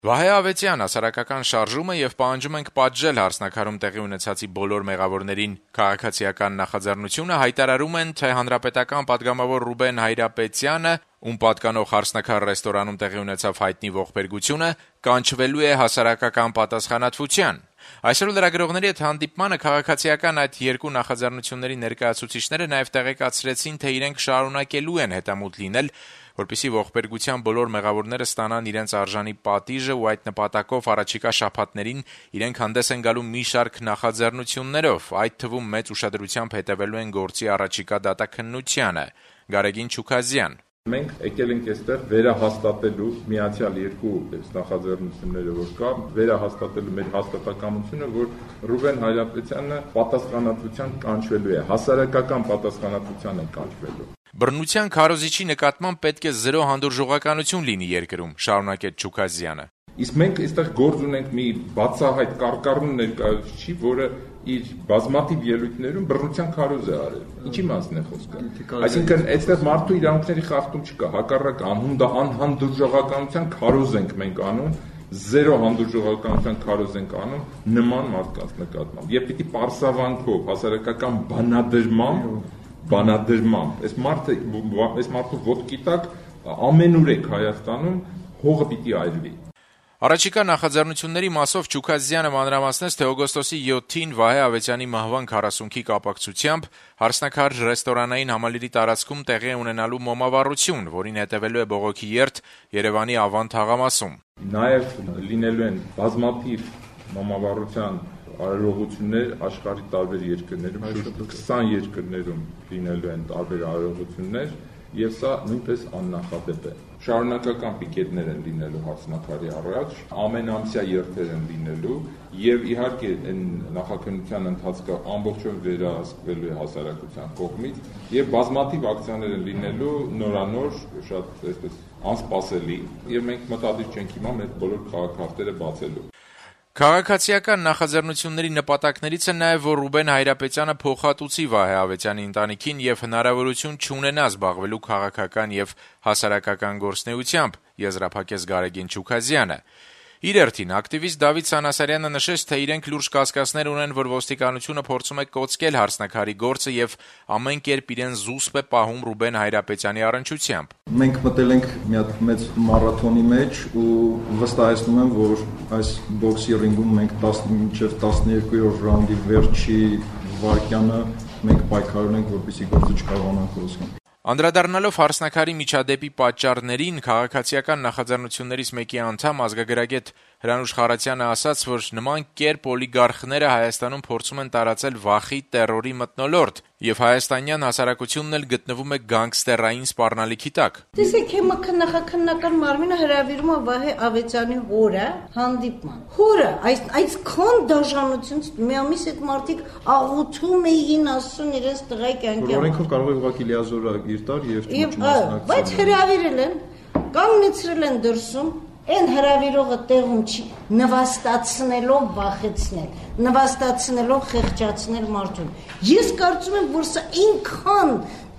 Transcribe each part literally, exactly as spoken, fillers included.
Վահե Ավետյան, հասարակական շարժումը եւ պահանջում ենք պատժել հարսնաքարում տեղի ունեցածի բոլոր մեղավորներին քաղաքացիական նախաձեռնությունը հայտարարում են, թե հանրապետական պատգամավոր Ռուբեն Հայրապետյանը, ում պատկանող հարսնաքար ռեստորանում տեղի ունեցավ հայտնի ողբերգությունը, կանչվելու է հասարակական պատասխանատվության։ Այսօր լրագրողների հետ հանդիպմանը քաղաքացիական այդ երկու նախաձեռնությունների ներկայացուցիչները նաև տեղեկացրեցին, թե իրենք շարունակելու են հետամուտ լինել, որպեսզի ողբերգության բոլոր մեղավորները ստանան իրենց արժանի պատիժը ու այդ նպատակով առաջիկա շաբաթներին իրենք հանդես են գալու մի շարք նախաձեռնություններով, այդ թվում մեծ ուշադրությամբ հետևելու են գործի առաջիկա դատաքննությանը։ Գարեգին Չուքազյան. Մենք եկել ենք այստեղ վերահաստատելու միացյալ երկու նախաձեռնությունները, որ կա, վերահաստատելու մեր հաստատակամությունը, որ Ռուբեն Հայրապետյանը պատասխանատվության կանչվելու է, հասարակական պատասխանատվության է կանչվելու։ Բռնության քարոզիչի նկատմամբ պետք է զրո հանդուրժողականություն լինի երկրում, շարունակեց Չուքազյանը։ Իսկ մենք այստեղ գործ ունենք մի բացահայտ կարկառուն ներկայացուցիչ, որը իր բազմաթիվ ելույթներում բռնության քարոզ է արել։ Ինչի մասն է խոսքը։ Այսինքն այստեղ մարդու իրավունքների խախտում չկա, հակառակ անհանդուրժողականության քարոզ ենք մենք անում, զերո հանդուրժողականության քարոզ ենք անում նման մարդկանց նկատմամբ։ Եվ պիտի պարսավանքով, հասարակական բանադրմամբ, բանադրմամբ, այս մարդը, այս մարդու ոտքի տակ ամենուր է Հայաստանում հողը պիտի այրվի։ Առաջիկա նախաձեռնությունների մասով Չուքազյանը մանրամասնեց, թե օգոստոսի յոթին Վահե Ավետյանի մահվան քառասունքի կապակցությամբ հարսնաքար ռեստորանային համալիրի տարածքում տեղի է ունենալու մոմավառություն, որին հետևելու է բողոքի երթ Երևանի Ավան թաղամասում։ Նաև լինելու են բազմաթիվ մոմավառության արարողություններ աշխարհի տարբեր երկրներում, շուրջ քսան երկրներում լինելու են տարբեր արարողություններ, եւ սա նույնպես աննախադեպ է։ Շարունակական պիկետներ են լինելու հարսնաքարի առաջ, ամենամսյա երթեր են լինելու եւ իհարկե այն նախաքննության ընթացքը ամբողջովին վերահսկվելու է հասարակության կողմից եւ բազմաթիվ ակցիաներ են լինելու նորանոր, շատ այսպես անսպասելի եւ մենք մտադիր չենք հիմա մեր բոլոր քաղաքարտերը բացելու։ Քաղաքացիական նախաձեռնությունների նպատակներից է նաև, որ Ռուբեն Հայրապետյանը փոխհատուցի Վահե Ավետյանի ընտանիքին եւ հնարավորություն չունենա զբաղվելու քաղաքական եւ հասարակական գործունեությամբ, եզրափակեց Գարեգին Չուքազյանը։ Իր հերթին ակտիվիստ Դավիթ Սանասարյանը նշեց, թե իրենք լուրջ կասկածներ ունեն, որ ոստիկանությունը փորձում է կոծկել հարսնաքարի գործը եւ ամեն կերպ իրեն զուսպ է պահում Ռուբեն Հայրապետյանի առնչությամբ։ Մենք մտել ենք մի հատ մեծ մարաթոնի մեջ ու վստահեցնում եմ, որ այս բոքսի ռինգում մենք մինչև տասներկու ռաունդի վերջի վարկյանը մենք պայքարում ենք, որպեսզի գործը չկարողանանք կոծել։ Անդրադառնալով հարսնաքարի միջադեպի պատճառներին, քաղաքացիական նախաձեռնություններից մեկի անդամ ազգագրագետ Հրանուշ Խարատյանը ասաց, որ նման կերպ օլիգարխները Հայաստանում փորձում են տարածել վախի, տեռորի մթնոլորտ, եւ հայաստանյան հասարակությունն էլ գտնվում է գանգստերային սպառնալիքի տակ։ Տեսեք, հիմա նախաքննական մարմինը հրավիրում է Վահե Ավետյանի հորը հանդիպման։ Հորը այս այսքան դաժանությունից մի ամիս այդ մարդիկ աղոթում էին, ասում իրենց տղայի կյանքի։ Որոնքով կարող է ուղղակի լիազորակ իր տար եւ չմասնակցել։ Բայց հրավիրել են, կանգնեցրել են դրսում, այն հրավիրողը տեղում չի, նվաստացնելով վախեցնել, նվաստացնելով խեղճացնել մարդուն։ Ես կարծում եմ, որ սա ինքան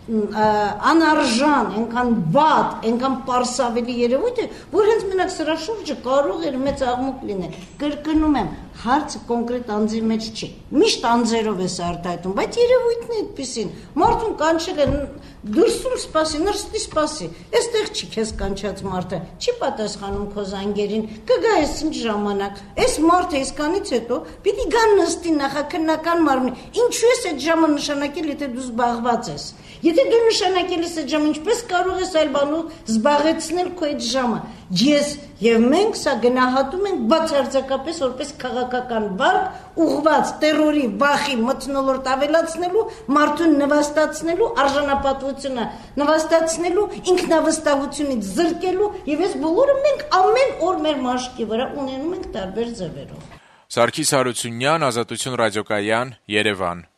անարժան, այնքան վատ, այնքան պարսավելի երևույթ է, որ հենց մենակ սրա շուրջը կարող էր մեծ աղմուկ լինել։ Կրկնում եմ, հարցը կոնկրետ անձի մեջ չի։ Միշտ անձերով է արտահայտում, բայց երևույթն է այդպեսին։ Մարդուն կանչել են դուրսում սպասի, նրստի սպասի։ Այստեղ չի քեզ կանչած մարդը, չի պատասխանում քո զանգերին, կգա ես ինչ ժամանակ։ Այս մարդը իսկանից հետո պիտի գա նստի նախաքննական մարմնի։ Ինչու ես այդ ժամը նշանակել, եթե դու զբաղված ես։ Եթե դու նշանակել ես այդ ժամը, ինչպես կարող ես այլ բանով զբաղեցնել քո այդ ժամը։ Ես եւ մենք սա գնահատում ենք բացարձակապես որպես քաղաքական վարք ուղղված տերորի, վախի, մթնոլորտ ավելացնելու, մարդուն նվաստացնելու, արժանապատվությունը նվաստացնելու, ինքնավստահությունից զրկելու եւ այս բոլորը մենք ամեն օր մեր մաշկի վրա ունենում ենք տարբեր ձևերով։ Սարգիս Հարությունյան, Ազատություն ռադիոկայան, Երևան։